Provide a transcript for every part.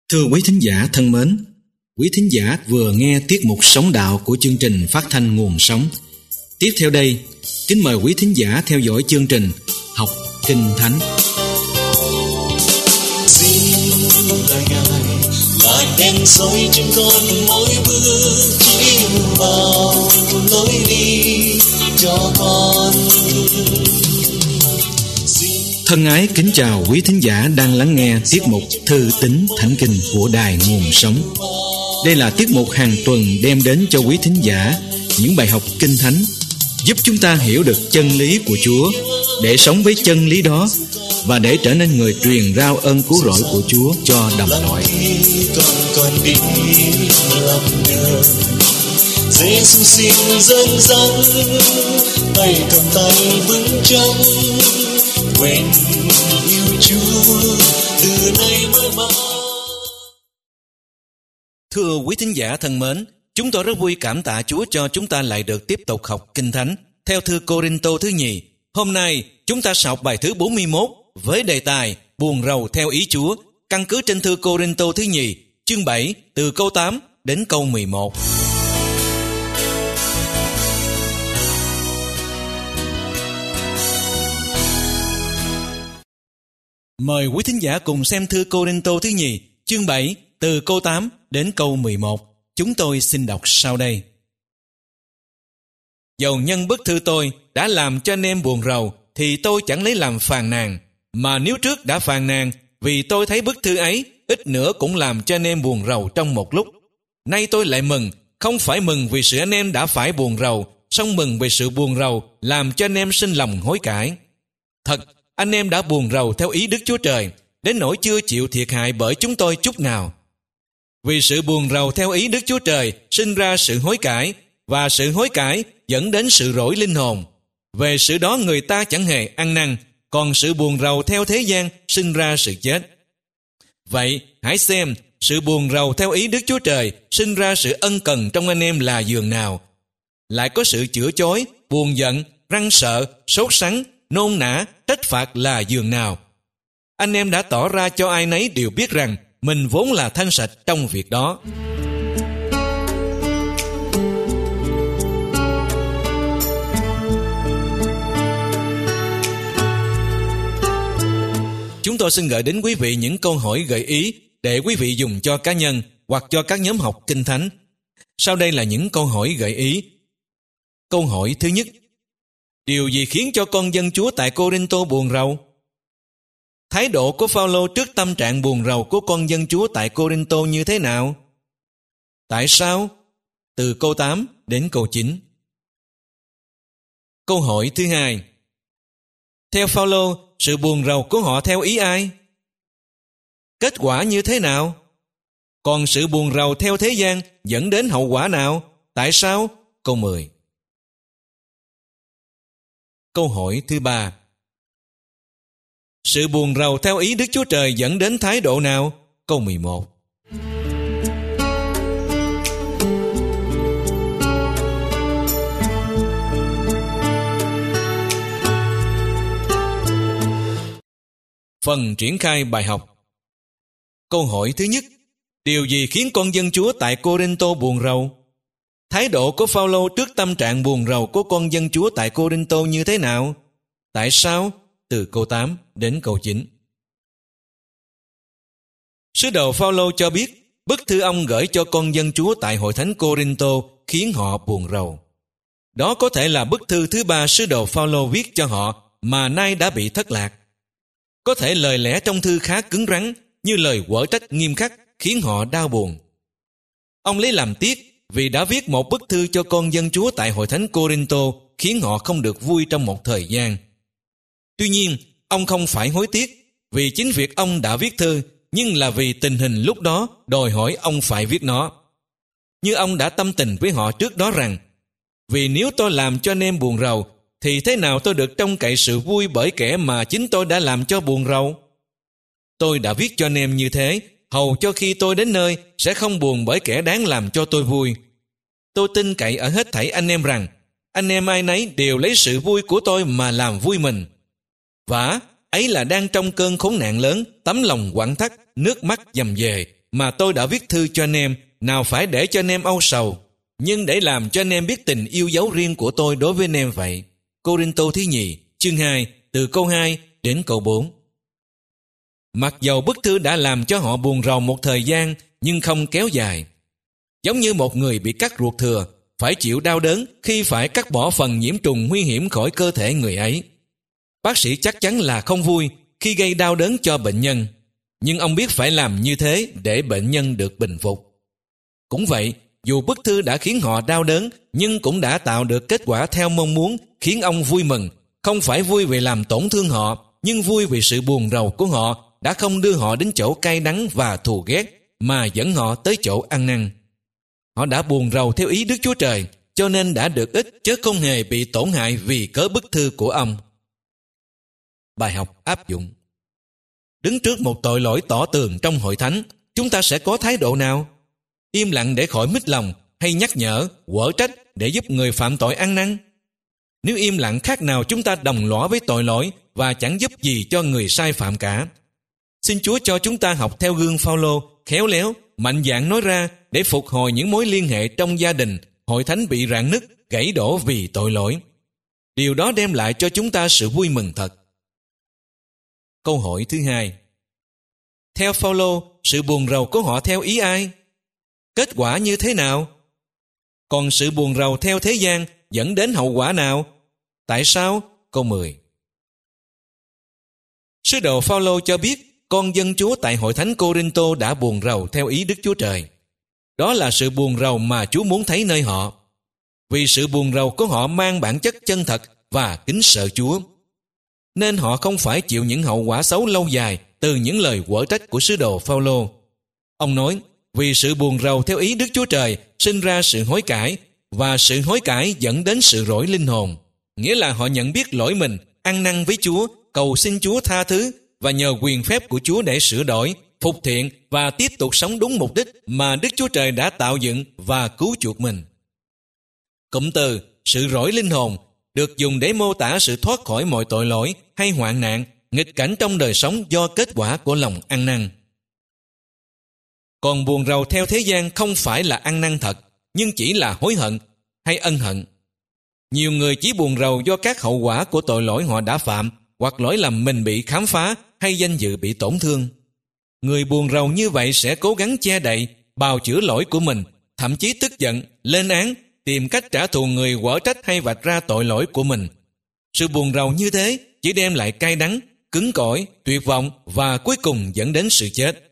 Thưa quý thính giả thân mến, quý thính giả vừa nghe tiết mục Sống Đạo của chương trình phát thanh Nguồn Sống. Tiếp theo đây, kính mời quý thính giả theo dõi chương trình Học Kinh Thánh. Xin lời Ngài là đèn soi trên con mỗi bước chiếu vào lối đi cho con. Thân ái kính chào quý thính giả đang lắng nghe tiết mục Thư tín Thánh Kinh của Đài Nguồn Sống. Đây là tiết mục hàng tuần đem đến cho quý thính giả những bài học Kinh Thánh, giúp chúng ta hiểu được chân lý của Chúa, để sống với chân lý đó và để trở nên người truyền rao ơn cứu rỗi của Chúa cho đồng loại. Con đi làm đường, Giê-xu xin dẫn dắt, tay cầm tay vững chắc, quên yêu Chúa từ nay mãi mãi. Thưa quý thính giả thân mến, chúng tôi rất vui cảm tạ Chúa cho chúng ta lại được tiếp tục học Kinh Thánh theo thư Cô-rinh-tô thứ nhì. Hôm nay chúng ta sẽ học bài thứ 41 với đề tài buồn rầu theo ý Chúa, căn cứ trên thư Cô-rinh-tô thứ nhì chương 7 từ câu 8 đến câu 11. Mời quý thính giả cùng xem thư Cô-rinh-tô thứ nhì chương 7 từ câu 8 đến câu 11. Chúng tôi xin đọc sau đây. Dầu nhân bức thư tôi đã làm cho anh em buồn rầu, thì tôi chẳng lấy làm phàn nàn. Mà nếu trước đã phàn nàn, vì tôi thấy bức thư ấy ít nữa cũng làm cho anh em buồn rầu trong một lúc. Nay tôi lại mừng, không phải mừng vì sự anh em đã phải buồn rầu, song mừng vì sự buồn rầu làm cho anh em sinh lòng hối cải. Thật, anh em đã buồn rầu theo ý Đức Chúa Trời, đến nỗi chưa chịu thiệt hại bởi chúng tôi chút nào. Vì sự buồn rầu theo ý Đức Chúa Trời sinh ra sự hối cải, và sự hối cải dẫn đến sự rỗi linh hồn. Về sự đó người ta chẳng hề ăn năn, còn sự buồn rầu theo thế gian sinh ra sự chết. Vậy hãy xem sự buồn rầu theo ý Đức Chúa Trời sinh ra sự ân cần trong anh em là giường nào. Lại có sự chữa chối, buồn giận, răng sợ, sốt sắng, nôn nã, trách phạt là giường nào. Anh em đã tỏ ra cho ai nấy đều biết rằng mình vốn là thanh sạch trong việc đó. Chúng tôi xin gửi đến quý vị những câu hỏi gợi ý để quý vị dùng cho cá nhân hoặc cho các nhóm học Kinh Thánh. Sau đây là những câu hỏi gợi ý. Câu hỏi thứ nhất: điều gì khiến cho con dân Chúa tại Cô-rinh-tô buồn rầu? Thái độ của Phao-lô trước tâm trạng buồn rầu của con dân Chúa tại Cô-rinh-tô như thế nào? Tại sao? Từ câu 8 đến câu 9. Câu hỏi thứ hai: theo Phao-lô, sự buồn rầu của họ theo ý ai? Kết quả như thế nào? Còn sự buồn rầu theo thế gian dẫn đến hậu quả nào? Tại sao? Câu 10. Câu hỏi thứ ba: sự buồn rầu theo ý Đức Chúa Trời dẫn đến thái độ nào? Câu 11. Phần triển khai bài học. Câu hỏi thứ nhất: điều gì khiến con dân Chúa tại Cô-rinh-tô buồn rầu? Thái độ của Phao-lô trước tâm trạng buồn rầu của con dân Chúa tại Cô-rinh-tô như thế nào? Tại sao? Từ câu 8 đến câu 9. Sứ đồ Phao-lô cho biết bức thư ông gửi cho con dân Chúa tại hội thánh Cô-rinh-tô khiến họ buồn rầu. Đó có thể là bức thư thứ 3 sứ đồ Phao-lô viết cho họ mà nay đã bị thất lạc. Có thể lời lẽ trong thư khá cứng rắn, như lời quở trách nghiêm khắc khiến họ đau buồn. Ông lấy làm tiếc vì đã viết một bức thư cho con dân Chúa tại hội thánh Cô-rinh-tô khiến họ không được vui trong một thời gian. Tuy nhiên, ông không phải hối tiếc vì chính việc ông đã viết thư, nhưng là vì tình hình lúc đó đòi hỏi ông phải viết nó. Như ông đã tâm tình với họ trước đó rằng: vì nếu tôi làm cho anh em buồn rầu, thì thế nào tôi được trông cậy sự vui bởi kẻ mà chính tôi đã làm cho buồn rầu? Tôi đã viết cho anh em như thế, hầu cho khi tôi đến nơi sẽ không buồn bởi kẻ đáng làm cho tôi vui. Tôi tin cậy ở hết thảy anh em rằng anh em ai nấy đều lấy sự vui của tôi mà làm vui mình. Vả, ấy là đang trong cơn khốn nạn lớn, tấm lòng quặn thắt, nước mắt dầm về, mà tôi đã viết thư cho anh em, nào phải để cho anh em âu sầu, nhưng để làm cho anh em biết tình yêu dấu riêng của tôi đối với anh em vậy. Cô-rinh-tô thứ nhì, chương 2, từ câu 2 đến câu 4. Mặc dầu bức thư đã làm cho họ buồn rầu một thời gian, nhưng không kéo dài. Giống như một người bị cắt ruột thừa, phải chịu đau đớn khi phải cắt bỏ phần nhiễm trùng nguy hiểm khỏi cơ thể người ấy. Bác sĩ chắc chắn là không vui khi gây đau đớn cho bệnh nhân, nhưng ông biết phải làm như thế để bệnh nhân được bình phục. Cũng vậy, dù bức thư đã khiến họ đau đớn, nhưng cũng đã tạo được kết quả theo mong muốn, khiến ông vui mừng, không phải vui vì làm tổn thương họ, nhưng vui vì sự buồn rầu của họ đã không đưa họ đến chỗ cay đắng và thù ghét, mà dẫn họ tới chỗ ăn năn. Họ đã buồn rầu theo ý Đức Chúa Trời, cho nên đã được ích, chứ không hề bị tổn hại vì cớ bức thư của ông. Bài học áp dụng. Đứng trước một tội lỗi tỏ tường trong hội thánh, chúng ta sẽ có thái độ nào? Im lặng để khỏi mít lòng, hay nhắc nhở, quở trách để giúp người phạm tội ăn năn? Nếu im lặng, khác nào chúng ta đồng lõa với tội lỗi và chẳng giúp gì cho người sai phạm cả. Xin Chúa cho chúng ta học theo gương Phao-lô, khéo léo, mạnh dạn nói ra để phục hồi những mối liên hệ trong gia đình, hội thánh bị rạn nứt, gãy đổ vì tội lỗi. Điều đó đem lại cho chúng ta sự vui mừng thật. Câu hỏi thứ hai. Theo Phao-lô, sự buồn rầu của họ theo ý ai? Kết quả như thế nào? Còn sự buồn rầu theo thế gian dẫn đến hậu quả nào? Tại sao? Câu 10. Sứ đồ Phao-lô cho biết con dân Chúa tại hội thánh Cô-rinh-tô đã buồn rầu theo ý Đức Chúa Trời. Đó là sự buồn rầu mà Chúa muốn thấy nơi họ. Vì sự buồn rầu của họ mang bản chất chân thật và kính sợ Chúa, nên họ không phải chịu những hậu quả xấu lâu dài từ những lời quở trách của sứ đồ Phao-lô. Ông nói, vì sự buồn rầu theo ý Đức Chúa Trời sinh ra sự hối cải, và sự hối cải dẫn đến sự rỗi linh hồn. Nghĩa là họ nhận biết lỗi mình, ăn năn với Chúa, cầu xin Chúa tha thứ, và nhờ quyền phép của Chúa để sửa đổi, phục thiện và tiếp tục sống đúng mục đích mà Đức Chúa Trời đã tạo dựng và cứu chuộc mình. Cụm từ sự rỗi linh hồn được dùng để mô tả sự thoát khỏi mọi tội lỗi hay hoạn nạn, nghịch cảnh trong đời sống do kết quả của lòng ăn năn. Còn buồn rầu theo thế gian không phải là ăn năn thật, nhưng chỉ là hối hận hay ân hận. Nhiều người chỉ buồn rầu do các hậu quả của tội lỗi họ đã phạm, hoặc lỗi lầm mình bị khám phá hay danh dự bị tổn thương. Người buồn rầu như vậy sẽ cố gắng che đậy, bào chữa lỗi của mình, thậm chí tức giận, lên án, tìm cách trả thù người quở trách hay vạch ra tội lỗi của mình. Sự buồn rầu như thế chỉ đem lại cay đắng, cứng cỏi, tuyệt vọng và cuối cùng dẫn đến sự chết.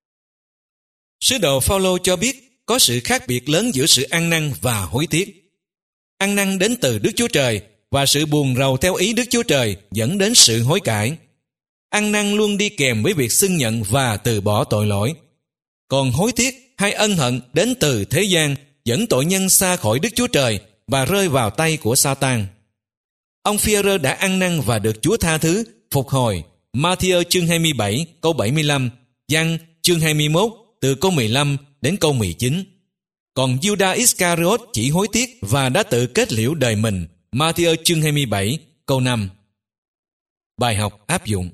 Sứ đồ Phao-lô cho biết có sự khác biệt lớn giữa sự ăn năn và hối tiếc. Ăn năn đến từ Đức Chúa Trời, và sự buồn rầu theo ý Đức Chúa Trời dẫn đến sự hối cải. Ăn năn luôn đi kèm với việc xưng nhận và từ bỏ tội lỗi. Còn hối tiếc hay ân hận đến từ thế gian dẫn tội nhân xa khỏi Đức Chúa Trời và rơi vào tay của Sa-tan. Ông Phi-e-rơ đã ăn năn và được Chúa tha thứ, phục hồi. Ma-thi-ơ chương 27 câu 75, Giăng chương 21 từ câu 15 đến câu 19. Còn Giu-đa Iscariot chỉ hối tiếc và đã tự kết liễu đời mình. Ma-thi-ơ chương 27 câu 5. Bài học áp dụng.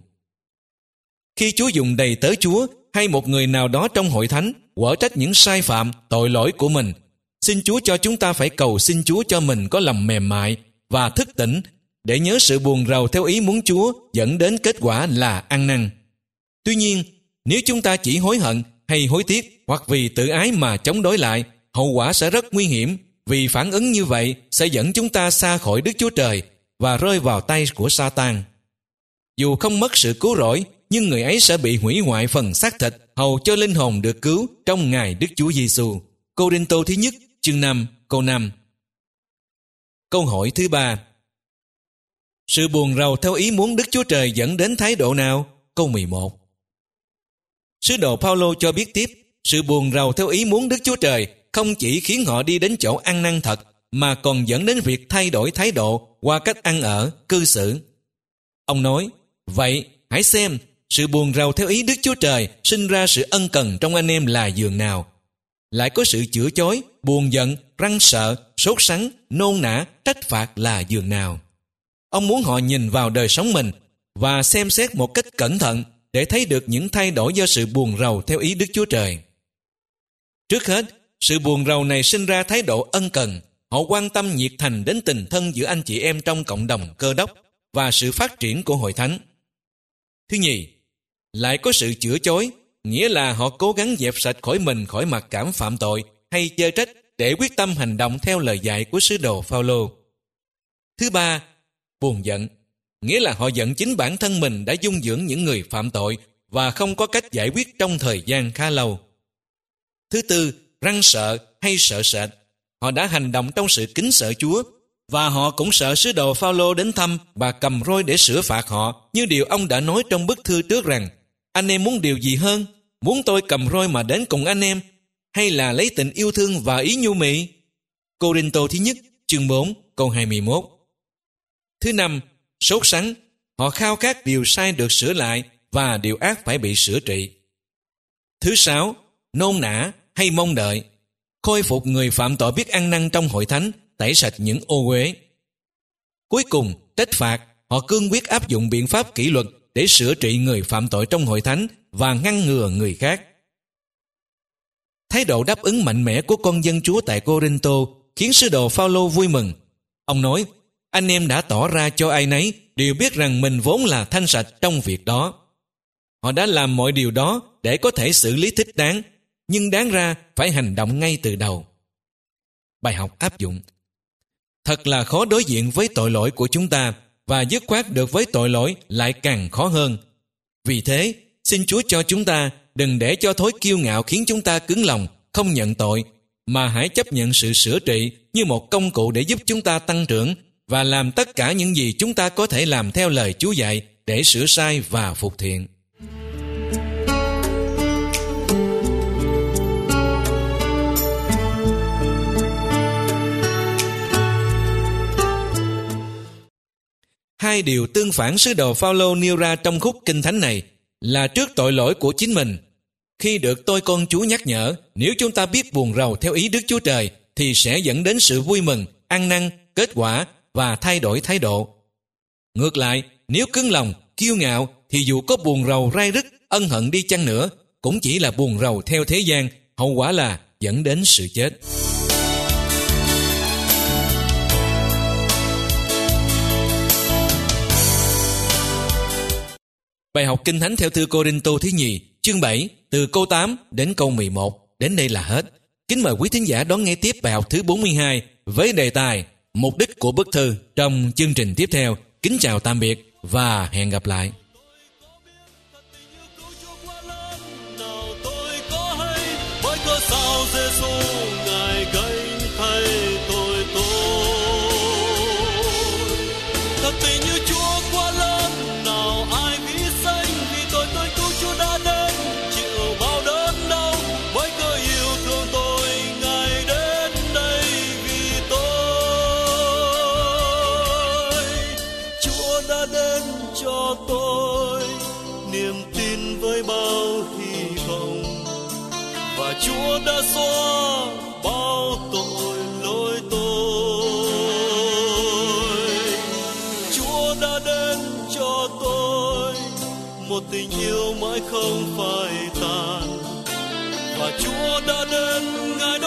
Khi Chúa dùng đầy tớ Chúa hay một người nào đó trong hội thánh quở trách những sai phạm, tội lỗi của mình, xin Chúa cho chúng ta phải cầu xin Chúa cho mình có lòng mềm mại và thức tỉnh để nhớ sự buồn rầu theo ý muốn Chúa dẫn đến kết quả là ăn năn. Tuy nhiên, nếu chúng ta chỉ hối hận hay hối tiếc hoặc vì tự ái mà chống đối lại, hậu quả sẽ rất nguy hiểm, vì phản ứng như vậy sẽ dẫn chúng ta xa khỏi Đức Chúa Trời và rơi vào tay của Sa-tan. Dù không mất sự cứu rỗi, nhưng người ấy sẽ bị hủy hoại phần xác thịt hầu cho linh hồn được cứu trong ngày Đức Chúa Giêsu. Cô-rinh-tô thứ nhất chương 5 câu 5. Câu hỏi thứ ba. Sự buồn rầu theo ý muốn Đức Chúa Trời dẫn đến thái độ nào? Câu 11. Sứ đồ Phao-lô cho biết tiếp, sự buồn rầu theo ý muốn Đức Chúa Trời không chỉ khiến họ đi đến chỗ ăn năn thật, mà còn dẫn đến việc thay đổi thái độ qua cách ăn ở, cư xử. Ông nói, vậy hãy xem, sự buồn rầu theo ý Đức Chúa Trời sinh ra sự ân cần trong anh em là giường nào. Lại có sự chữa chối, buồn giận, răng sợ, sốt sắng, nôn nã, trách phạt là giường nào. Ông muốn họ nhìn vào đời sống mình và xem xét một cách cẩn thận để thấy được những thay đổi do sự buồn rầu theo ý Đức Chúa Trời. Trước hết, sự buồn rầu này sinh ra thái độ ân cần. Họ quan tâm nhiệt thành đến tình thân giữa anh chị em trong cộng đồng Cơ Đốc và sự phát triển của hội thánh. Thứ nhì, lại có sự chữa chối, nghĩa là họ cố gắng dẹp sạch khỏi mình khỏi mặc cảm phạm tội hay chê trách để quyết tâm hành động theo lời dạy của sứ đồ Phao-lô. Thứ ba, buồn giận, nghĩa là họ giận chính bản thân mình đã dung dưỡng những người phạm tội và không có cách giải quyết trong thời gian khá lâu. Thứ tư, run sợ hay sợ sệt, họ đã hành động trong sự kính sợ Chúa và họ cũng sợ sứ đồ Phao-lô đến thăm và cầm roi để sửa phạt họ, như điều ông đã nói trong bức thư trước rằng: anh em muốn điều gì hơn, muốn tôi cầm roi mà đến cùng anh em, hay là lấy tình yêu thương và ý nhu mị? Cô-rinh-tô thứ nhất, chương 4, câu 21. Thứ năm, sốt sắng, họ khao khát điều sai được sửa lại và điều ác phải bị sửa trị. Thứ sáu, nôn nã hay mong đợi, khôi phục người phạm tội biết ăn năn trong hội thánh, tẩy sạch những ô uế. Cuối cùng, trách phạt, họ cương quyết áp dụng biện pháp kỷ luật để sửa trị người phạm tội trong hội thánh và ngăn ngừa người khác. Thái độ đáp ứng mạnh mẽ của con dân Chúa tại Cô-rinh-tô khiến sứ đồ Phao-lô vui mừng. Ông nói, anh em đã tỏ ra cho ai nấy đều biết rằng mình vốn là thanh sạch trong việc đó. Họ đã làm mọi điều đó để có thể xử lý thích đáng, nhưng đáng ra phải hành động ngay từ đầu. Bài học áp dụng. Thật là khó đối diện với tội lỗi của chúng ta, và dứt khoát được với tội lỗi lại càng khó hơn. Vì thế, xin Chúa cho chúng ta đừng để cho thói kiêu ngạo khiến chúng ta cứng lòng, không nhận tội, mà hãy chấp nhận sự sửa trị như một công cụ để giúp chúng ta tăng trưởng và làm tất cả những gì chúng ta có thể làm theo lời Chúa dạy để sửa sai và phục thiện. Hai điều tương phản sứ đồ Phao-lô nêu ra trong khúc kinh thánh này là trước tội lỗi của chính mình. Khi được tôi con Chúa nhắc nhở, nếu chúng ta biết buồn rầu theo ý Đức Chúa Trời thì sẽ dẫn đến sự vui mừng, ăn năn, kết quả và thay đổi thái độ. Ngược lại, nếu cứng lòng, kiêu ngạo thì dù có buồn rầu rai rứt, ân hận đi chăng nữa cũng chỉ là buồn rầu theo thế gian, hậu quả là dẫn đến sự chết. Bài học Kinh Thánh theo thư Cô-rinh-tô thứ nhì, chương 7, từ câu 8 đến câu 11. Đến đây là hết. Kính mời quý thính giả đón nghe tiếp bài học thứ 42 với đề tài Mục đích của bức thư trong chương trình tiếp theo. Kính chào tạm biệt và hẹn gặp lại. Chúa đã xóa bao tội lỗi tôi. Chúa đã đến cho tôi một tình yêu mãi không phai tàn, và Chúa đã đến ngay